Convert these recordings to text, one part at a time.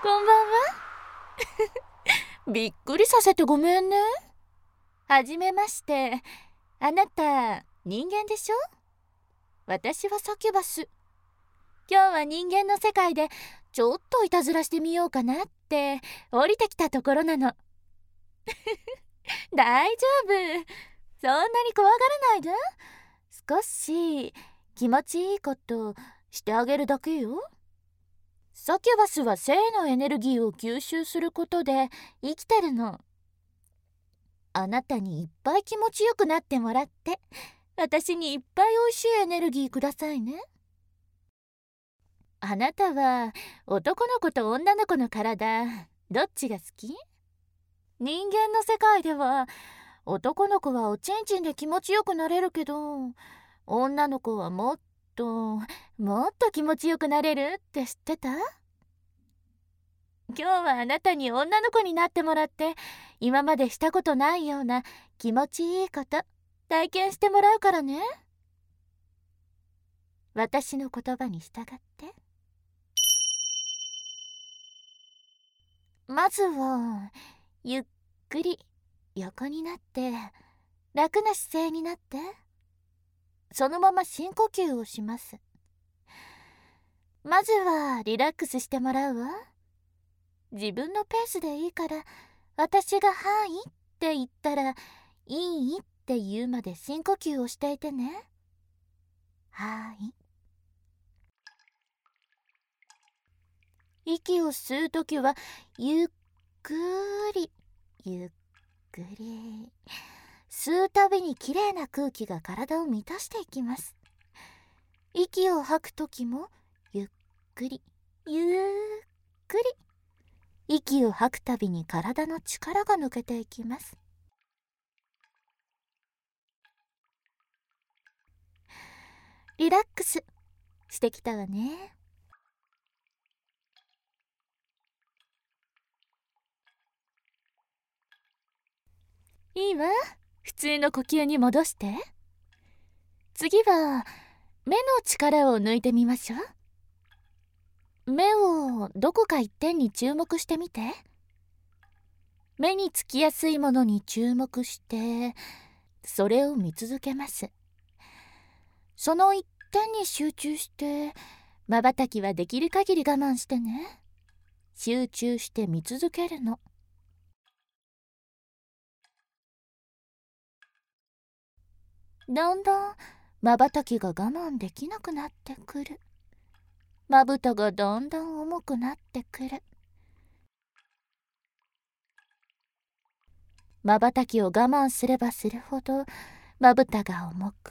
こんばんは。びっくりさせてごめんね。はじめまして。あなた人間でしょ？私はサキュバス。今日は人間の世界でちょっといたずらしてみようかなって降りてきたところなの。大丈夫、そんなに怖がらないで。少し気持ちいいことしてあげるだけよ。サキュバスは性のエネルギーを吸収することで生きてるの。あなたにいっぱい気持ちよくなってもらって、私にいっぱいおいしいエネルギーくださいね。あなたは男の子と女の子の体、どっちが好き？人間の世界では男の子はおちんちんで気持ちよくなれるけど、女の子はもっと気持ちよくなれるって知ってた？今日はあなたに女の子になってもらって、今までしたことないような気持ちいいこと体験してもらうからね。私の言葉に従って。まずはゆっくり横になって楽な姿勢になって、そのまま深呼吸をします。まずはリラックスしてもらうわ。自分のペースでいいから、私がはいって言ったらいいって言うまで深呼吸をしていてね。はい。息を吸うときはゆっくりゆっくり吸うたびにきれいな空気が体を満たしていきます。息を吐くときもゆっくりゆっくり息を吐くたびに体の力が抜けていきます。リラックスしてきたわね。いいわ、普通の呼吸に戻して。次は目の力を抜いてみましょう。目をどこか一点に注目してみて。目につきやすいものに注目してそれを見続けます。その一点に集中して瞬きはできる限り我慢してね。集中して見続けるの。だんだん瞬きが我慢できなくなってくる。まぶたがだんだん重くなってくる。瞬きを我慢すればするほどまぶたが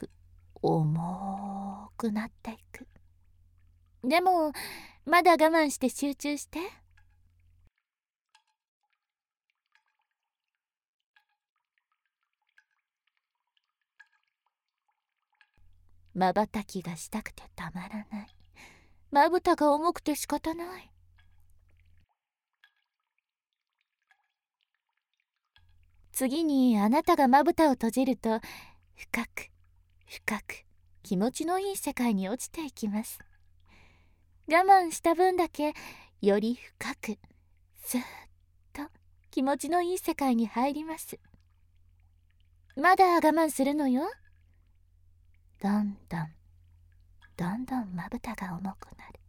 重くなっていく。でもまだ我慢して集中して。瞬きがしたくてたまらない。まぶたが重くて仕方ない。次にあなたがまぶたを閉じると深く深く気持ちのいい世界に落ちていきます。我慢した分だけより深くスーッと気持ちのいい世界に入ります。まだ我慢するのよ。どんどんまぶたが重くなる。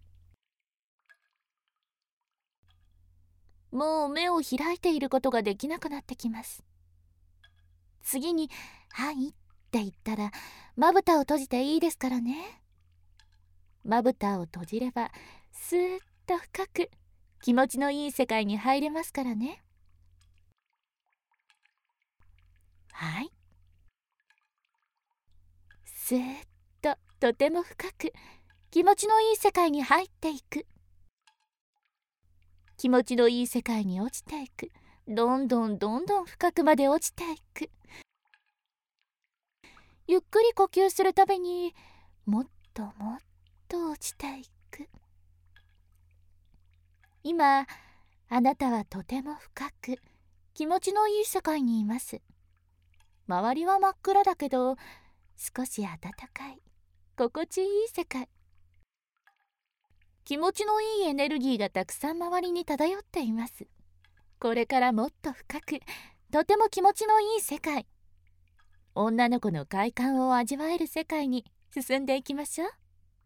もう目を開いていることができなくなってきます。次にはいって言ったらまぶたを閉じていいですからね。まぶたを閉じればスーッと深く気持ちのいい世界に入れますからね。はい。スーッととても深く気持ちのいい世界に入っていく。気持ちのいい世界に落ちていく。どんどん深くまで落ちていく。ゆっくり呼吸するたびにもっと落ちていく。今あなたはとても深く気持ちのいい世界にいます。周りは真っ暗だけど少し暖かい心地いい世界。 気持ちのいいエネルギーがたくさん周りに漂っています。これからもっと深く、とても気持ちのいい世界、女の子の快感を味わえる世界に進んでいきましょう。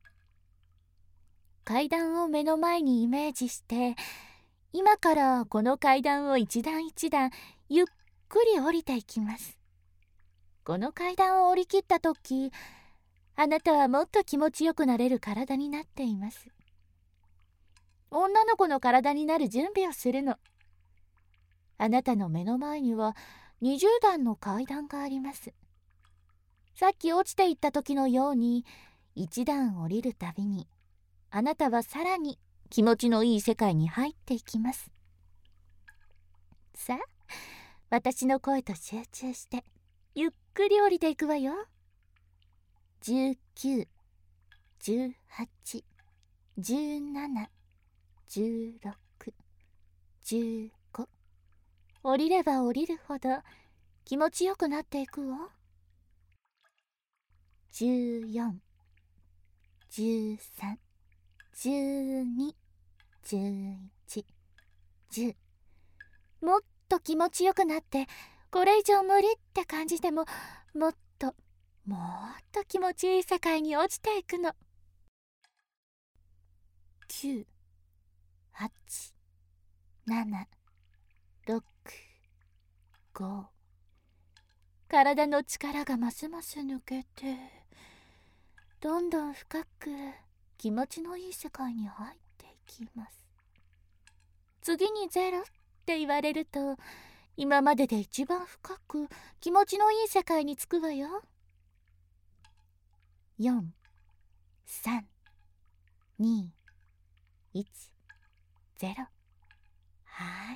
階段を目の前にイメージして、今からこの階段を一段一段ゆっくり降りていきます。この階段を降り切った時、あなたはもっと気持ちよくなれる体になっています。女の子の体になる準備をするの。あなたの目の前には20段の階段があります。さっき落ちていった時のように、1段降りるたびにあなたはさらに気持ちのいい世界に入っていきます。さあ、私の声と集中してゆっくり降りていくわよ。19、18、17、16、15。降りれば降りるほど気持ちよくなっていくわ。14、13、12、11、10。もっと気持ちよくなって、これ以上無理って感じでも、もっと気持ちいい世界に落ちていくの。9、8、7、6、5。体の力がますます抜けて、どんどん深く気持ちのいい世界に入っていきます。次にゼロって言われると、今までで一番深く気持ちのいい世界に着くわよ。4、3、2、1、0。はい。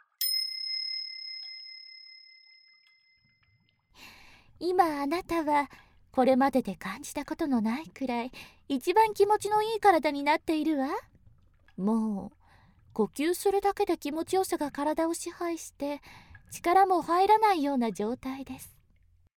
今あなたはこれまでで感じたことのないくらい一番気持ちのいい体になっているわ。もう呼吸するだけで気持ちよさが体を支配して、力も入らないような状態です。